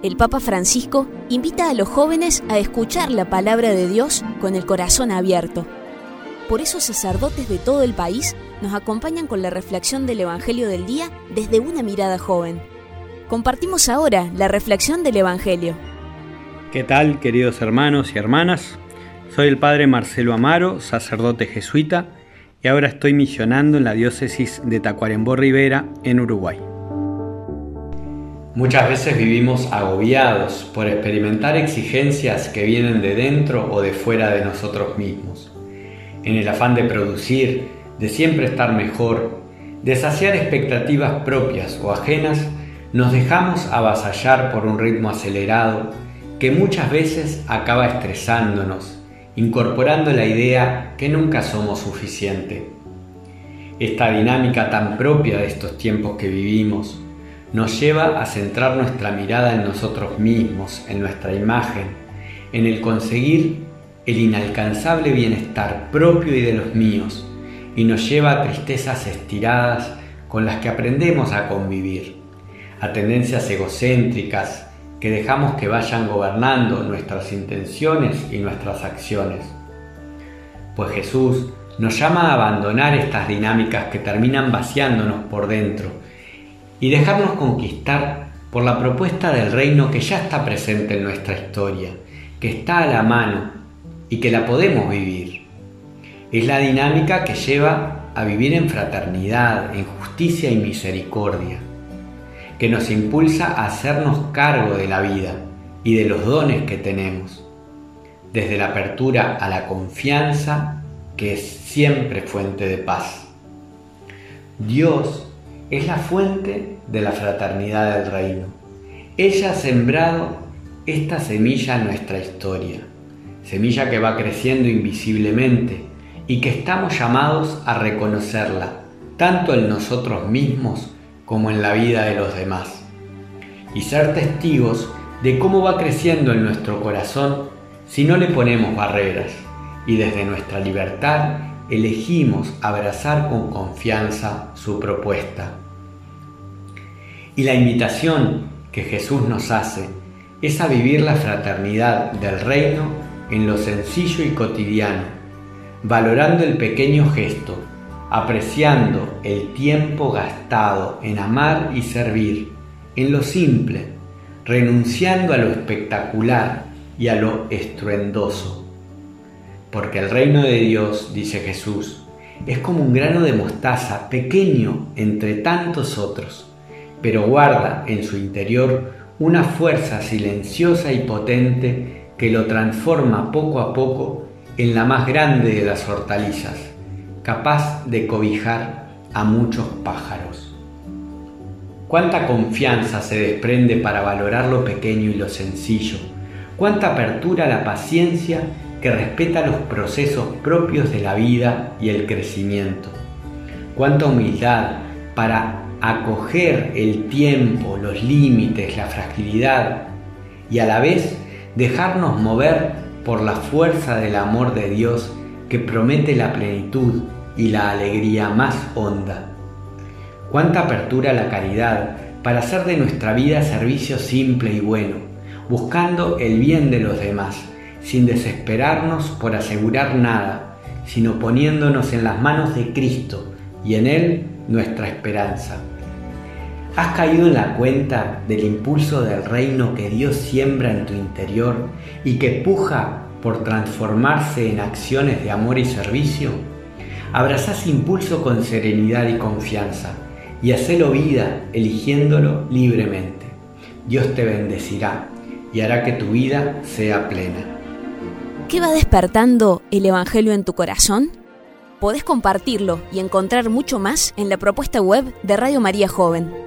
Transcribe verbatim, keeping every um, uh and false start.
el Papa Francisco invita a los jóvenes a escuchar la palabra de Dios con el corazón abierto. Por eso sacerdotes de todo el país nos acompañan con la reflexión del Evangelio del día desde una mirada joven. Compartimos ahora la reflexión del Evangelio. ¿Qué tal, queridos hermanos y hermanas? Soy el Padre Marcelo Amaro, sacerdote jesuita, y ahora estoy misionando en la diócesis de Tacuarembó Rivera, en Uruguay. Muchas veces vivimos agobiados por experimentar exigencias que vienen de dentro o de fuera de nosotros mismos. En el afán de producir, de siempre estar mejor, de saciar expectativas propias o ajenas, nos dejamos avasallar por un ritmo acelerado que muchas veces acaba estresándonos, incorporando la idea que nunca somos suficiente. Esta dinámica tan propia de estos tiempos que vivimos nos lleva a centrar nuestra mirada en nosotros mismos, en nuestra imagen, en el conseguir el inalcanzable bienestar propio y de los míos, y nos lleva a tristezas estiradas con las que aprendemos a convivir, a tendencias egocéntricas que dejamos que vayan gobernando nuestras intenciones y nuestras acciones. Pues Jesús nos llama a abandonar estas dinámicas que terminan vaciándonos por dentro y dejarnos conquistar por la propuesta del reino que ya está presente en nuestra historia, que está a la mano y que la podemos vivir. Es la dinámica que lleva a vivir en fraternidad, en justicia y misericordia, que nos impulsa a hacernos cargo de la vida y de los dones que tenemos, desde la apertura a la confianza, que es siempre fuente de paz. Dios es la fuente de la fraternidad del reino. Ella ha sembrado esta semilla en nuestra historia, semilla que va creciendo invisiblemente y que estamos llamados a reconocerla, tanto en nosotros mismos como en la vida de los demás, y ser testigos de cómo va creciendo en nuestro corazón si no le ponemos barreras y desde nuestra libertad elegimos abrazar con confianza su propuesta. Y la invitación que Jesús nos hace es a vivir la fraternidad del reino en lo sencillo y cotidiano, valorando el pequeño gesto, apreciando el tiempo gastado en amar y servir, en lo simple, renunciando a lo espectacular y a lo estruendoso. Porque el reino de Dios, dice Jesús, es como un grano de mostaza pequeño entre tantos otros, pero guarda en su interior una fuerza silenciosa y potente que lo transforma poco a poco en la más grande de las hortalizas, capaz de cobijar a muchos pájaros. Cuánta confianza se desprende para valorar lo pequeño y lo sencillo, cuánta apertura a la paciencia que respeta los procesos propios de la vida y el crecimiento, cuánta humildad para acoger el tiempo, los límites, la fragilidad y a la vez dejarnos mover por la fuerza del amor de Dios que promete la plenitud y la alegría más honda. Cuánta apertura a la caridad para hacer de nuestra vida servicio simple y bueno, buscando el bien de los demás, sin desesperarnos por asegurar nada, sino poniéndonos en las manos de Cristo y en Él nuestra esperanza. ¿Has caído en la cuenta del impulso del reino que Dios siembra en tu interior y que puja por transformarse en acciones de amor y servicio? Abraza ese impulso con serenidad y confianza y hacelo vida eligiéndolo libremente. Dios te bendecirá y hará que tu vida sea plena. ¿Qué va despertando el Evangelio en tu corazón? Podés compartirlo y encontrar mucho más en la propuesta web de Radio María Joven.